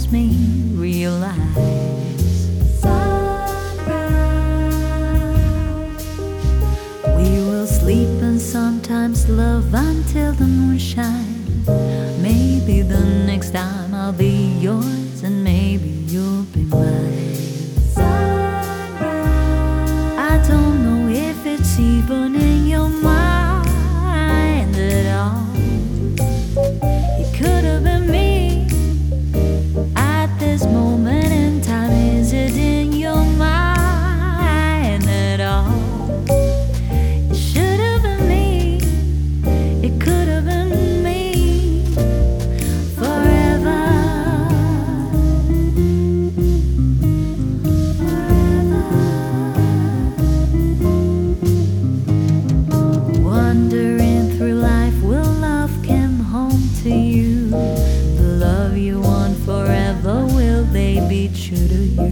helps me realize sunrise. We will sleep and sometimes love until the moon shines. Maybe the next time I'll be yours and maybe you'll be mine. I don't know if it's even in your mind at all. It could have been me at this moment in time. Is it in your mind at all? It should have been me. It could have been me forever. Wandering through life, will love come home to you? The love you want forever, will they be true to you?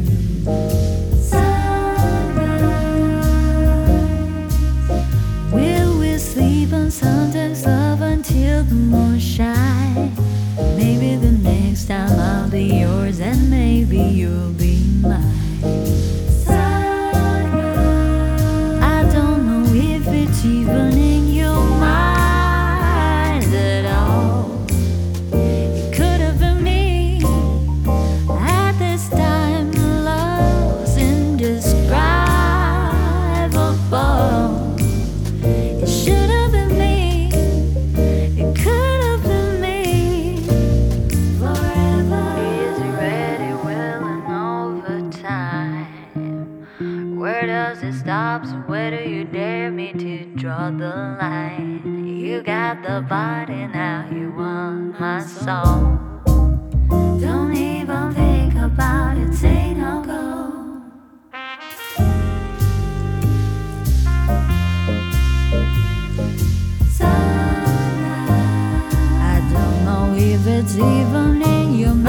Sunrise. Will we sleep and sometimes love until the moon shines? Maybe the next time I'll be yours and maybe you'll be mine. Sunrise. I don't know if it's even in your mind at all. It could have been me at this time. Love's indescribable. It should have been me. It could have been me forever. Is it ready, willing over time? Where does it stop? So where do you dare me to draw the line? You got the body, now you want my soul. Don't even think about it, say no go. Sunrise. I don't know if it's even in your mind.